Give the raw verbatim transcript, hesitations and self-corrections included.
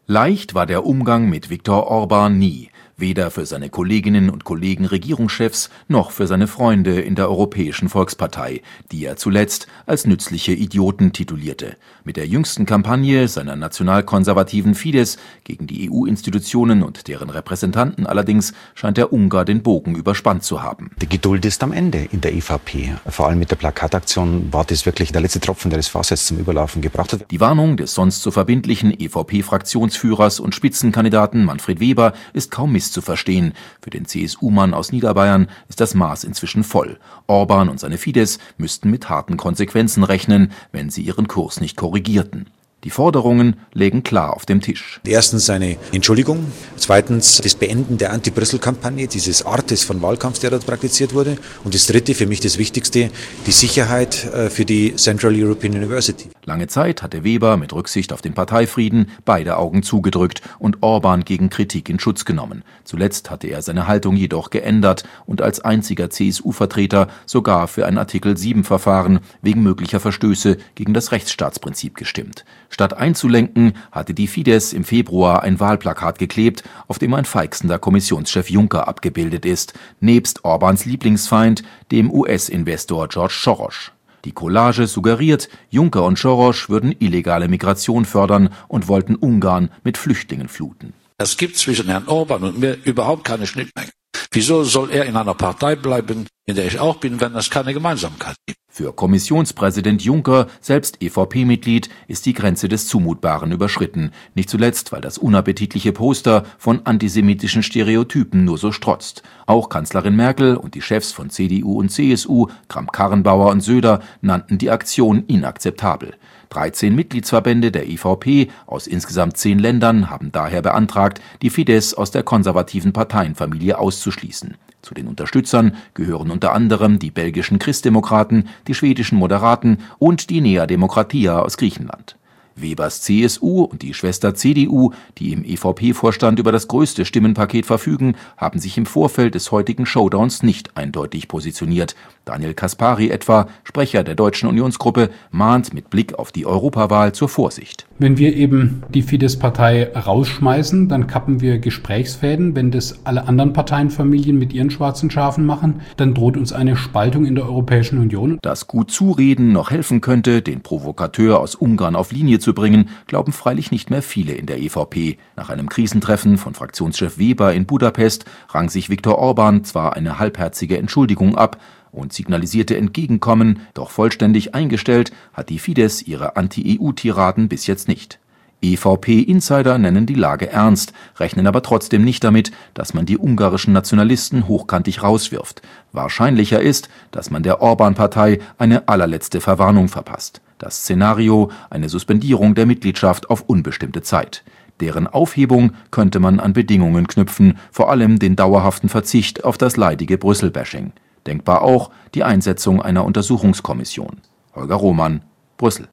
Leicht war der Umgang mit Viktor Orbán nie, weder für seine Kolleginnen und Kollegen Regierungschefs noch für seine Freunde in der Europäischen Volkspartei, die er zuletzt als nützliche Idioten titulierte. Mit der jüngsten Kampagne seiner nationalkonservativen Fidesz gegen die E U-Institutionen und deren Repräsentanten allerdings scheint der Ungar den Bogen überspannt zu haben. Die Geduld ist am Ende in der E V P. Vor allem mit der Plakataktion war das wirklich der letzte Tropfen, der das Fass jetzt zum Überlaufen gebracht hat. Die Warnung des sonst so verbindlichen E V P-Fraktionsführers und Spitzenkandidaten Manfred Weber ist kaum zu verstehen. Für den C S U-Mann aus Niederbayern ist das Maß inzwischen voll. Orbán und seine Fidesz müssten mit harten Konsequenzen rechnen, wenn sie ihren Kurs nicht korrigierten. Die Forderungen lägen klar auf dem Tisch. Erstens eine Entschuldigung, zweitens das Beenden der Anti-Brüssel-Kampagne, dieses Artes von Wahlkampf, der dort praktiziert wurde, und das dritte, für mich das Wichtigste, die Sicherheit für die Central European University. Lange Zeit hatte Weber mit Rücksicht auf den Parteifrieden beide Augen zugedrückt und Orbán gegen Kritik in Schutz genommen. Zuletzt hatte er seine Haltung jedoch geändert und als einziger C S U-Vertreter sogar für ein Artikel sieben Verfahren wegen möglicher Verstöße gegen das Rechtsstaatsprinzip gestimmt. Statt einzulenken, hatte die Fidesz im Februar ein Wahlplakat geklebt, auf dem ein feixender Kommissionschef Juncker abgebildet ist, nebst Orbáns Lieblingsfeind, dem U S-Investor George Soros. Die Collage suggeriert, Juncker und Soros würden illegale Migration fördern und wollten Ungarn mit Flüchtlingen fluten. Es gibt zwischen Herrn Orbán und mir überhaupt keine Schnittmenge. Wieso soll er in einer Partei bleiben, in der ich auch bin, wenn es keine Gemeinsamkeit gibt? Für Kommissionspräsident Juncker, selbst E V P-Mitglied, ist die Grenze des Zumutbaren überschritten. Nicht zuletzt, weil das unappetitliche Poster von antisemitischen Stereotypen nur so strotzt. Auch Kanzlerin Merkel und die Chefs von C D U und C S U, Kramp-Karrenbauer und Söder, nannten die Aktion inakzeptabel. dreizehn Mitgliedsverbände der E V P aus insgesamt zehn Ländern haben daher beantragt, die Fidesz aus der konservativen Parteienfamilie auszuschließen. Zu den Unterstützern gehören unter anderem die belgischen Christdemokraten, die schwedischen Moderaten und die Nea Demokratia aus Griechenland. Webers C S U und die Schwester C D U, die im E V P-Vorstand über das größte Stimmenpaket verfügen, haben sich im Vorfeld des heutigen Showdowns nicht eindeutig positioniert. Daniel Caspary etwa, Sprecher der Deutschen Unionsgruppe, mahnt mit Blick auf die Europawahl zur Vorsicht. Wenn wir eben die Fidesz-Partei rausschmeißen, dann kappen wir Gesprächsfäden. Wenn das alle anderen Parteienfamilien mit ihren schwarzen Schafen machen, dann droht uns eine Spaltung in der Europäischen Union. Dass gut Zureden noch helfen könnte, den Provokateur aus Ungarn auf Linie zu bringen, glauben freilich nicht mehr viele in der E V P. Nach einem Krisentreffen von Fraktionschef Weber in Budapest rang sich Viktor Orbán zwar eine halbherzige Entschuldigung ab und signalisierte Entgegenkommen, doch vollständig eingestellt hat die Fidesz ihre Anti-E U-Tiraden bis jetzt nicht. E V P-Insider nennen die Lage ernst, rechnen aber trotzdem nicht damit, dass man die ungarischen Nationalisten hochkantig rauswirft. Wahrscheinlicher ist, dass man der Orbán-Partei eine allerletzte Verwarnung verpasst. Das Szenario, eine Suspendierung der Mitgliedschaft auf unbestimmte Zeit. Deren Aufhebung könnte man an Bedingungen knüpfen, vor allem den dauerhaften Verzicht auf das leidige Brüssel-Bashing. Denkbar auch die Einsetzung einer Untersuchungskommission. Holger Roman, Brüssel.